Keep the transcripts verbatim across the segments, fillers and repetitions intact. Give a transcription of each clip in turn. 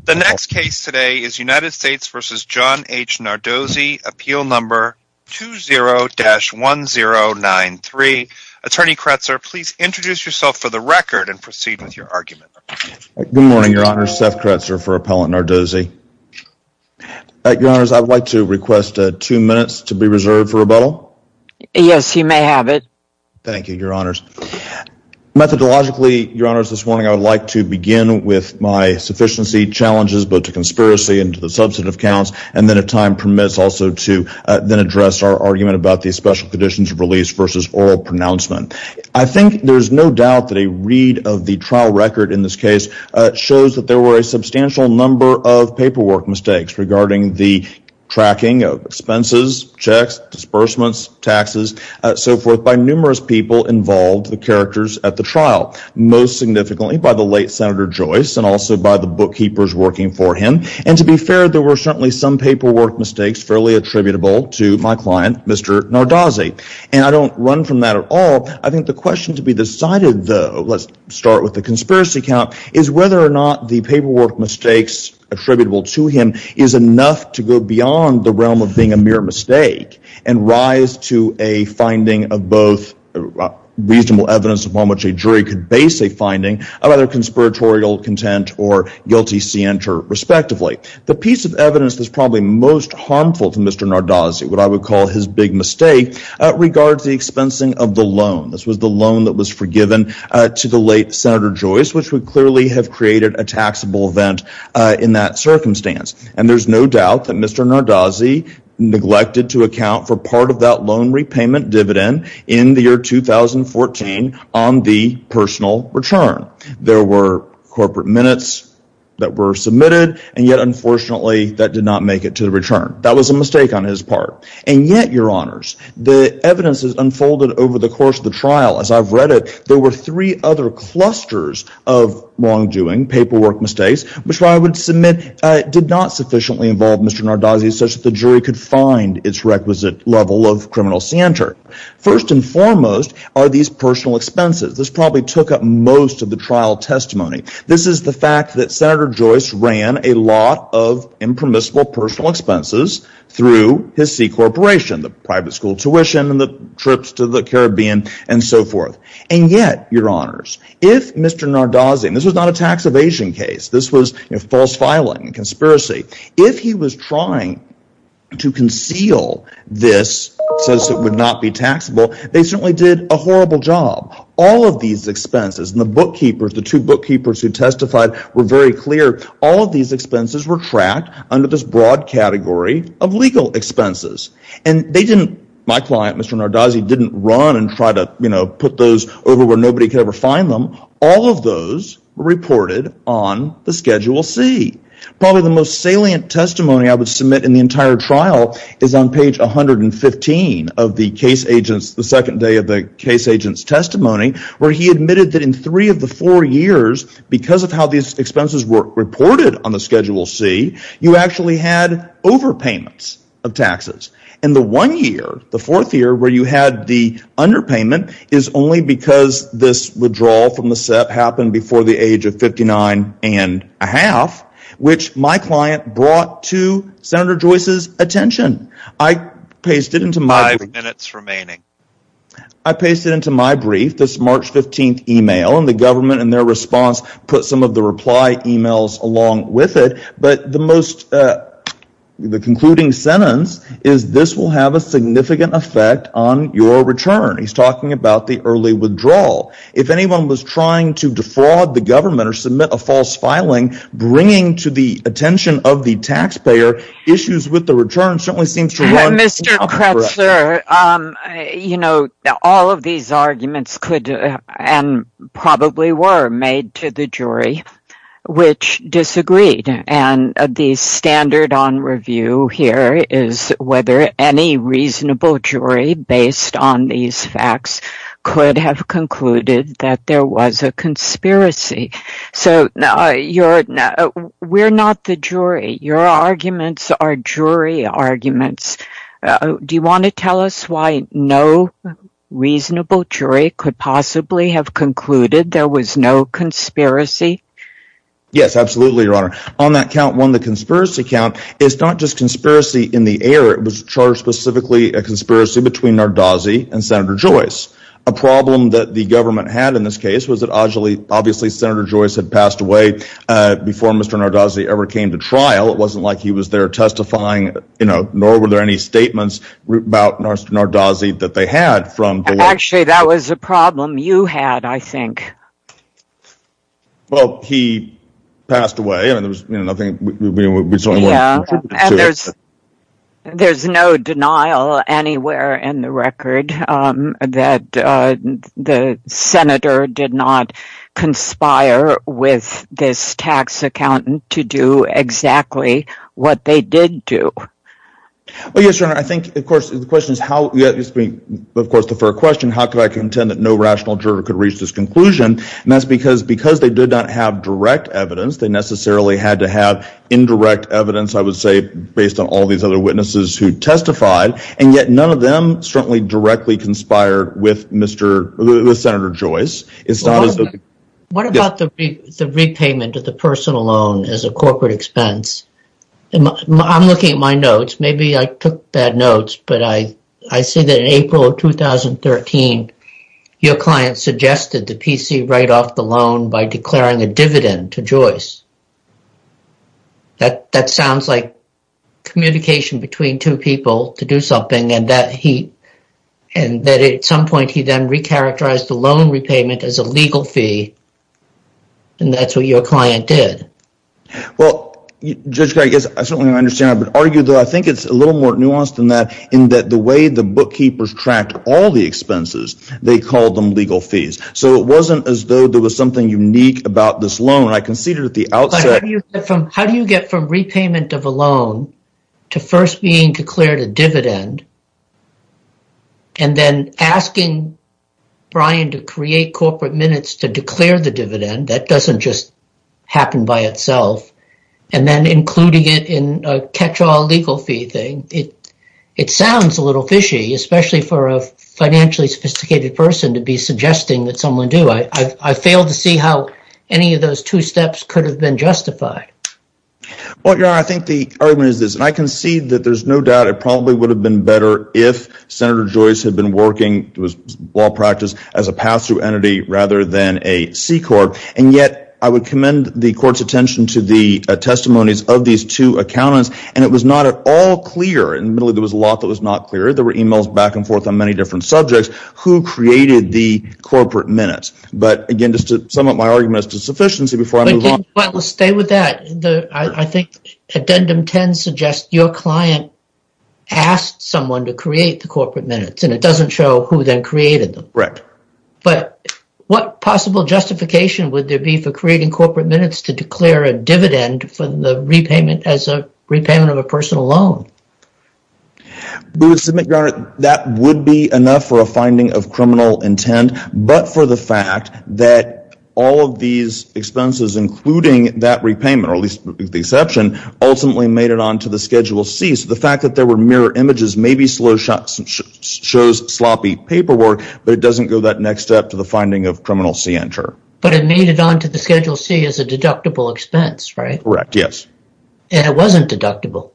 The next case today is United States v. John H. Nardozzi, appeal number two zero dash one zero nine three. Attorney Kretzer, please introduce yourself for the record and proceed with your argument. Good morning, Your Honor. Seth Kretzer for Appellant Nardozzi. Uh, Your Honors, I would like to request uh, two minutes to be reserved for rebuttal. Yes, you may have it. Thank you, Your Honors. Methodologically, Your Honors, this morning I would like to begin with my sufficiency challenges, both to conspiracy and to the substantive counts, and then if time permits also to uh, then address our argument about the special conditions of release versus oral pronouncement. I think there's no doubt that a read of the trial record in this case uh, shows that there were a substantial number of paperwork mistakes regarding the tracking of expenses, checks, disbursements, taxes, uh, so forth, by numerous people involved, the characters at the trial, most significantly by the late Senator Joyce and also by the bookkeepers working for him. And to be fair, there were certainly some paperwork mistakes fairly attributable to my client, Mister Nardozzi. And I don't run from that at all. I think the question to be decided, though, let's start with the conspiracy count, is whether or not the paperwork mistakes attributable to him is enough to go beyond the realm of being a mere mistake and rise to a finding of both uh, reasonable evidence upon which a jury could base a finding of either conspiratorial content or guilty scienter, respectively. The piece of evidence that's probably most harmful to Mister Nardozzi, what I would call his big mistake, uh, regards the expensing of the loan. This was the loan that was forgiven uh, to the late Senator Joyce, which would clearly have created a taxable event uh, in that circumstance. And there's no doubt that Mister Nardozzi neglected to account for part of that loan repayment dividend in the year two thousand fourteen on the personal return. There were corporate minutes that were submitted, and yet, unfortunately, that did not make it to the return. That was a mistake on his part. And yet, Your Honors, the evidence is unfolded over the course of the trial. As I've read it, there were three other clusters of wrongdoing, paperwork mistakes, which I would submit uh, did not sufficiently involve Mister Nardozzi such that the jury could find its requisite level of criminal scienter. First and foremost are these personal expenses. This probably took up most of the trial testimony. This is the fact that Senator Joyce ran a lot of impermissible personal expenses through his C corporation, the private school tuition and the trips to the Caribbean and so forth. And yet, Your Honors, if Mister Nardozzi, and this was not a tax evasion case, this was you know, false filing and conspiracy, if he was trying to conceal this so it would not be taxable, they certainly did a horrible job. All of these expenses, and the bookkeepers, the two bookkeepers who testified were very clear, all of these expenses were tracked under this broad category of legal expenses. And they didn't, my client, Mister Nardozzi, didn't run and try to, you know, put those over where nobody could ever find them. All of those were reported on the Schedule C. Probably the most salient testimony I would submit in the entire trial is on page one hundred fifteen of the case agent's, the second day of the case agent's testimony, where he admitted that in three of the four years, because of how these expenses were reported on the Schedule C, you actually had overpayments of taxes. And the one year, the fourth year, where you had the underpayment is only because this withdrawal from the S E P happened before the age of fifty-nine and a half, which my client brought to Senator Joyce's attention. I pasted into my Five brief. minutes remaining. I pasted into my brief this March fifteenth email, and the government in their response put some of the reply emails along with it. But the most, uh, the concluding sentence is, this will have a significant effect on your return. He's talking about the early withdrawal. If anyone was trying to defraud the government or submit a false filing, bringing to the attention of the taxpayer issues with the return certainly seems to run. Mister Kretzer, um, you know, all of these arguments could uh, and probably were made to the jury, which disagreed. And the standard on review here is whether any reasonable jury, based on these facts, could have concluded that there was a conspiracy. So uh, you're, uh, we're not the jury. Your arguments are jury arguments. Uh, do you want to tell us why no reasonable jury could possibly have concluded there was no conspiracy? Yes, absolutely, Your Honor. On that count one, the conspiracy count, it's not just conspiracy in the air. It was charged specifically a conspiracy between Nardozzi and Senator Joyce. A problem that the government had in this case was that obviously Senator Joyce had passed away uh, before Mister Nardozzi ever came to trial. It wasn't like he was there testifying, you know, nor were there any statements about Mister Nardozzi that they had from the Actually, that was a problem you had, I think. Well, he passed away. I mean, there was, you know, nothing, we, we, we certainly yeah, weren't contributed and to there's, it. There's no denial anywhere in the record um, that uh, the senator did not conspire with this tax accountant to do exactly what they did do. Well, yes, Your Honor. I think, of course, the question is how, yeah, of course, the fair question, how could I contend that no rational juror could reach this conclusion? And that's because, because they did not have direct evidence, they necessarily had to have indirect evidence, I would say, based on all these other witnesses who testified, and yet none of them certainly directly conspired with Mister with Senator Joyce. It's well, not what as about, though. What about yes. the re, the repayment of the personal loan as a corporate expense? I'm looking at my notes. Maybe I took bad notes, but I, I see that in April of two thousand thirteen, your client suggested the P C write off the loan by declaring a dividend to Joyce. That that sounds like communication between two people to do something, and that he and that at some point he then recharacterized the loan repayment as a legal fee, and that's what your client did. Well, Judge Craig, yes, I certainly understand. I would argue, though, I think it's a little more nuanced than that, in that the way the bookkeepers tracked all the expenses, they called them legal fees. So it wasn't as though there was something unique about this loan. I conceded at the outset. But how do you get from, how do you get from repayment of a loan to first being declared a dividend and then asking Brian to create corporate minutes to declare the dividend? That doesn't just happen by itself. And then including it in a catch-all legal fee thing. It it sounds a little fishy, especially for a financially sophisticated person to be suggesting that someone do. I I, I fail to see how any of those two steps could have been justified. Well, Your Honor, I think the argument is this, and I concede that there's no doubt it probably would have been better if Senator Joyce had been working, it was law practice, as a pass-through entity rather than a C-Corp, and yet I would commend the court's attention to the uh, testimonies of these two accountants, and it was not at all clear, and admittedly there was a lot that was not clear, there were emails back and forth on many different subjects, who created the corporate minutes. But again, just to sum up my argument as to sufficiency before I but move did, on. Well, let's stay with that. The, I, I think Addendum ten suggests your client asked someone to create the corporate minutes, and it doesn't show who then created them. Correct. But what possible justification would there be for creating corporate minutes to declare a dividend for the repayment as a repayment of a personal loan? We would submit, Your Honor, that would be enough for a finding of criminal intent, but for the fact that all of these expenses, including that repayment, or at least the exception, ultimately made it onto the Schedule C. So the fact that there were mirror images maybe slow sh- shows sloppy paperwork, but it doesn't go that next step to the finding of criminal scienter. But it made it onto the Schedule C as a deductible expense, right? Correct, yes. And it wasn't deductible.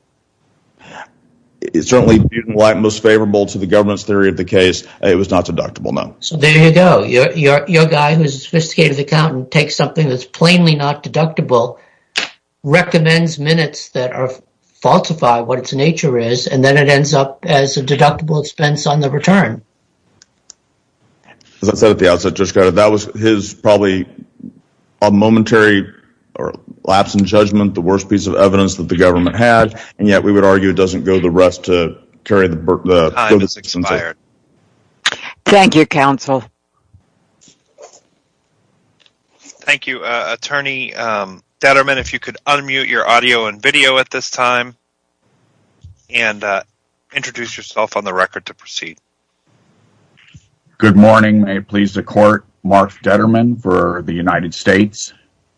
It's certainly viewed in the light most favorable to the government's theory of the case. It was not deductible, no. So there you go. Your, your, your guy who's a sophisticated accountant takes something that's plainly not deductible, recommends minutes that are falsify what its nature is, and then it ends up as a deductible expense on the return. As I said at the outset, Judge Carter, that was his probably a momentary or lapse in judgment, the worst piece of evidence that the government had, and yet we would argue it doesn't go the rest to carry the the time is expired. Thank you, counsel. Thank you, uh, Attorney um, Detterman. If you could unmute your audio and video at this time, and uh, introduce yourself on the record to proceed. Good morning. May it please the court. Mark Detterman for the United States.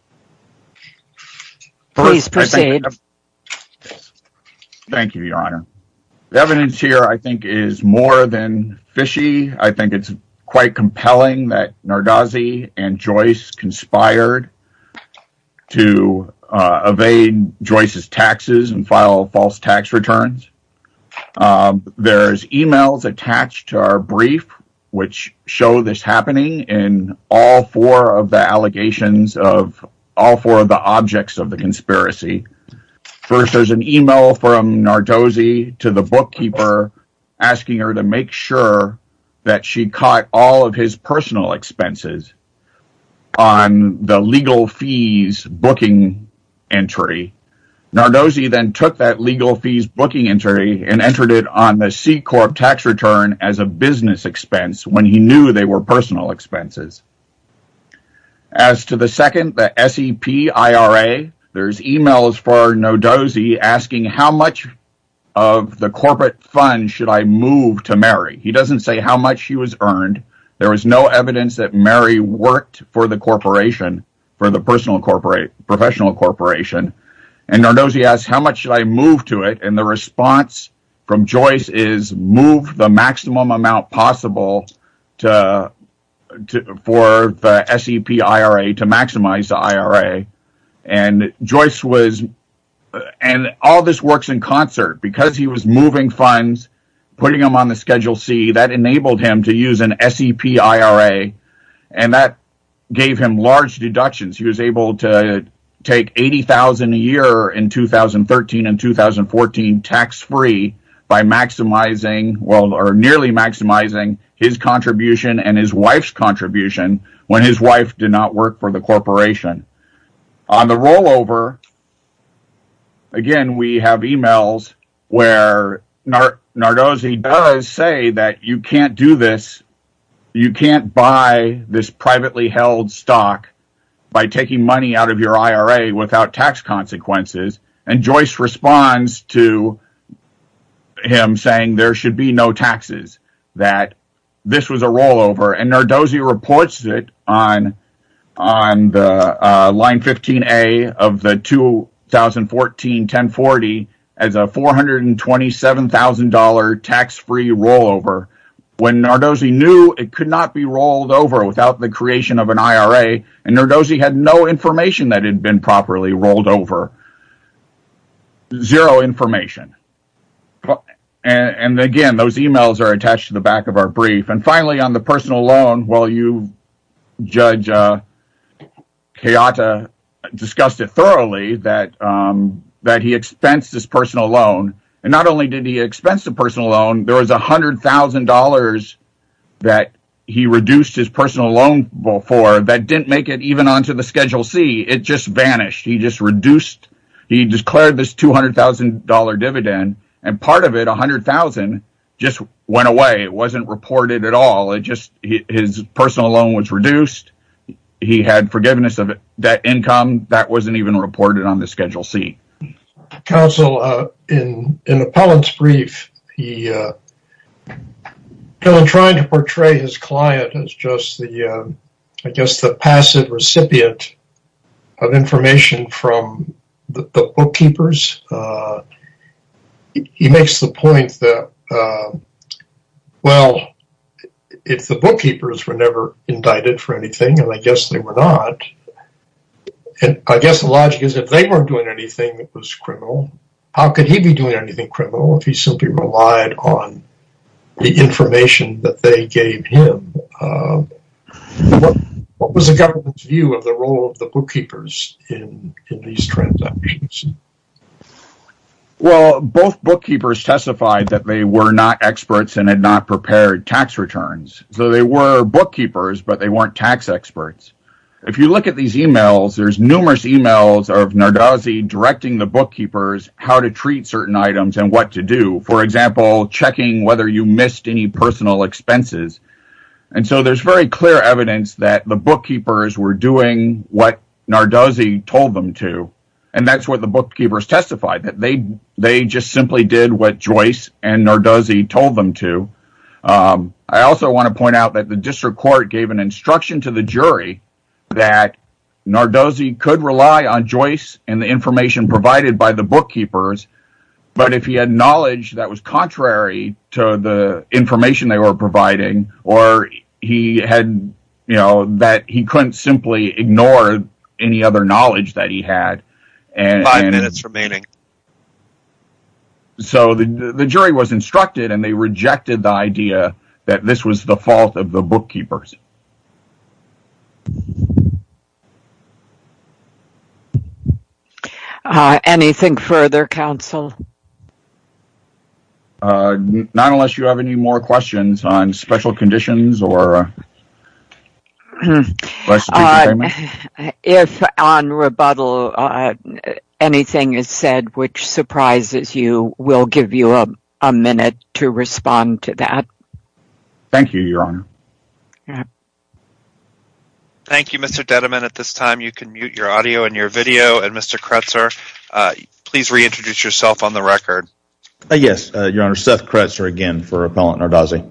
Please proceed. Thank you, Your Honor. The evidence here, I think, is more than fishy. I think it's quite compelling that Nardozzi and Joyce conspired to uh, evade Joyce's taxes and file false tax returns. Um, there's emails attached to our brief which show this happening in all four of the allegations of all four of the objects of the conspiracy. First, there's an email from Nardozzi to the bookkeeper asking her to make sure that she caught all of his personal expenses on the legal fees booking entry. Nardozzi then took that legal fees booking entry and entered it on the C Corp tax return as a business expense when he knew they were personal expenses. As to the second, the S E P I R A, there's emails for Nardozzi asking how much of the corporate fund should I move to Mary. He doesn't say how much she was earned. There was no evidence that Mary worked for the corporation, for the personal corporate, professional corporation. And Nardozzi asks, how much should I move to it? And the response from Joyce is, move the maximum amount possible to, to for the S E P I R A, to maximize the I R A. And Joyce was, and all this works in concert because he was moving funds, putting them on the Schedule C. That enabled him to use an S E P I R A, and that gave him large deductions. He was able to take eighty thousand dollars a year in two thousand thirteen and two thousand fourteen tax-free by maximizing, well, or nearly maximizing his contribution and his wife's contribution when his wife did not work for the corporation. On the rollover, again, we have emails where Nar- Nardozzi does say that you can't do this, you can't buy this privately held stock by taking money out of your I R A without tax consequences. And Joyce responds to him saying there should be no taxes, that this was a rollover. And Nardozzi reports it on on the uh, line fifteen A of the two thousand fourteen ten forty as a four hundred twenty-seven thousand dollars tax-free rollover, when Nardozzi knew it could not be rolled over without the creation of an I R A, and Nardozzi had no information that it had been properly rolled over. Zero information. And, and again, those emails are attached to the back of our brief. And finally, on the personal loan, well, you, Judge uh, Kayata, discussed it thoroughly, that um, that he expensed his personal loan. And not only did he expense the personal loan, there was one hundred thousand dollars that he reduced his personal loan for that didn't make it even onto the Schedule C. It just vanished. He just reduced, he declared this two hundred thousand dollars dividend, and part of it, one hundred thousand dollars, just went away. It wasn't reported at all. It just, his personal loan was reduced. He had forgiveness of debt income. That wasn't even reported on the Schedule C. Counsel, uh, in in appellant's brief, he, uh, in trying to portray his client as just the, uh, I guess, the passive recipient of information from the, the bookkeepers, uh, he makes the point that, uh, well, if the bookkeepers were never indicted for anything, and I guess they were not, and I guess the logic is if they weren't doing anything that was criminal, how could he be doing anything criminal if he simply relied on the information that they gave him? Uh, what, what was the government's view of the role of the bookkeepers in, in these transactions? Well, both bookkeepers testified that they were not experts and had not prepared tax returns. So they were bookkeepers, but they weren't tax experts. If you look at these emails, there's numerous emails of Nardozzi directing the bookkeepers how to treat certain items and what to do. For example, checking whether you missed any personal expenses. And so there's very clear evidence that the bookkeepers were doing what Nardozzi told them to. And that's what the bookkeepers testified, that they they just simply did what Joyce and Nardozzi told them to. Um, I also want to point out that the district court gave an instruction to the jury that Nardozzi could rely on Joyce and the information provided by the bookkeepers, but if he had knowledge that was contrary to the information they were providing, or he had, you know, that he couldn't simply ignore any other knowledge that he had. And, Five and minutes remaining. So the the jury was instructed, and they rejected the idea that this was the fault of the bookkeepers. Uh, anything further, counsel? Uh, not unless you have any more questions on special conditions or uh, restitution Uh, payment. if on rebuttal uh, anything is said which surprises you, we'll give you a, a minute to respond to that. Thank you, Your Honor. Yeah. Thank you, Mister Detterman. At this time, you can mute your audio and your video. And Mister Kretzer, uh, please reintroduce yourself on the record. Uh, yes, uh, Your Honor, Seth Kretzer again for Appellant Nardozzi.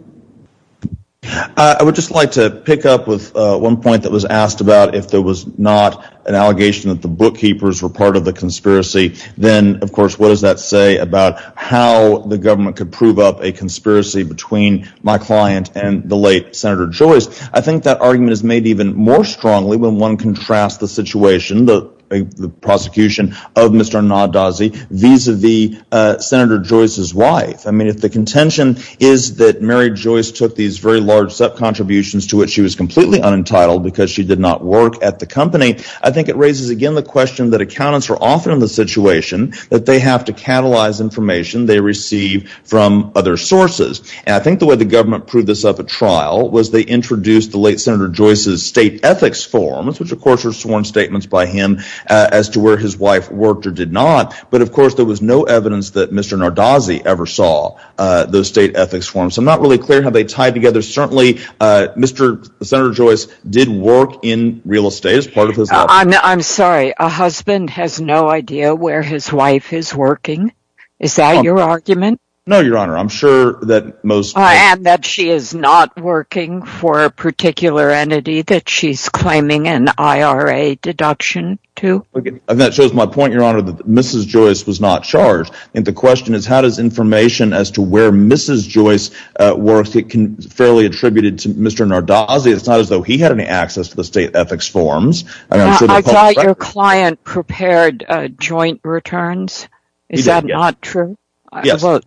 Uh, I would just like to pick up with uh, one point that was asked about if there was not an allegation that the bookkeepers were part of the conspiracy. Then, of course, what does that say about how the government could prove up a conspiracy between my client and the late Senator Joyce? I think that argument is made even more strongly when one contrasts the situation, the the prosecution of Mister Nardozzi vis-a-vis uh, Senator Joyce's wife. I mean, if the contention is that Mary Joyce took these very large S E P contributions to which she was completely unentitled because she did not work at the company, I think it raises again the question that accountants are often in the situation that they have to catalyze information they receive from other sources. And I think the way the government proved this up at trial was they introduced the late Senator Joyce's state ethics forms, which of course are sworn statements by him Uh, as to where his wife worked or did not. But, of course, there was no evidence that Mister Nardozzi ever saw uh, those state ethics forms. So I'm not really clear how they tied together. Certainly, uh, Mister Senator Joyce did work in real estate as part of his life. Uh, I'm, I'm sorry. A husband has no idea where his wife is working? Is that Oh. your argument? No, Your Honor. I'm sure that most... Uh, and that she is not working for a particular entity that she's claiming an I R A deduction to? And that shows my point, Your Honor, that Missus Joyce was not charged. And the question is, how does information as to where Missus Joyce uh, works get con- fairly attributed to Mister Nardozzi? It's not as though he had any access to the state ethics forms. I, mean, I'm Uh, sure I the thought public your record- client prepared uh, joint returns. Is He did, that yes. not true? Uh, Yes. Well,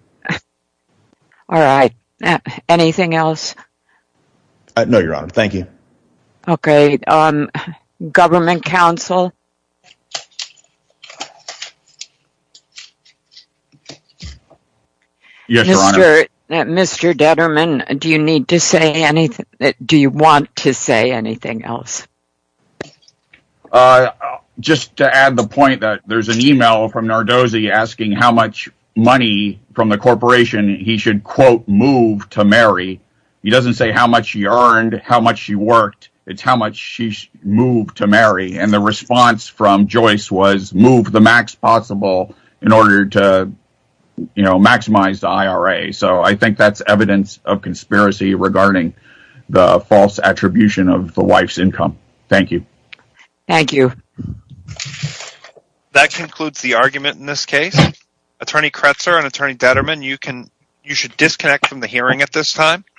all right. Uh, anything else? Uh, no, Your Honor. Thank you. Okay. Um, government counsel? Yes, Your Honor. Mister Uh, Mister Detterman, do you need to say anything? uh, Do you want to say anything else? Uh, just to add the point that there's an email from Nardozzi asking how much money from the corporation he should, quote, move to Mary. He doesn't say how much she earned, how much she worked. It's how much she moved to Mary. And the response from Joyce was move the max possible in order to, you know, maximize the I R A. So I think that's evidence of conspiracy regarding the false attribution of the wife's income. Thank you. Thank you. That concludes the argument in this case. Attorney Kretzer and Attorney Detterman, you can you should disconnect from the hearing at this time.